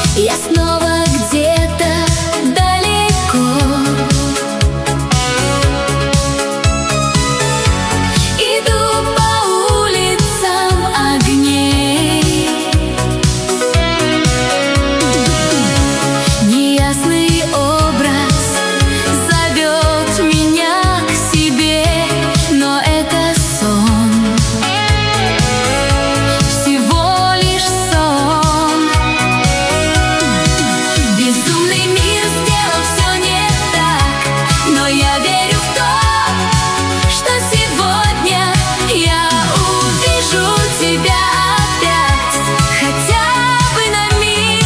Я снова где-то далеко. Иду по улицам огней. Неясный образ зовет меня к себе, но это сон, всего лишь сон. Безумный мир сделал все не так, но я верю в то, что сегодня я увижу тебя опять, хотя бы на миг.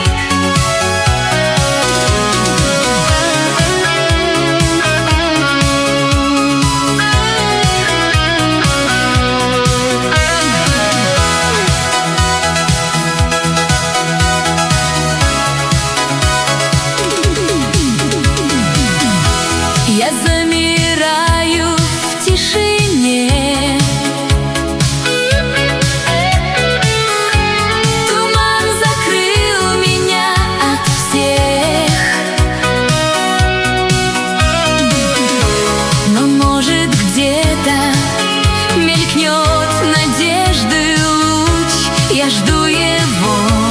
Я замираю в тишине. Туман закрыл меня от всех, но может где-то мелькнет надежды луч. Я жду его.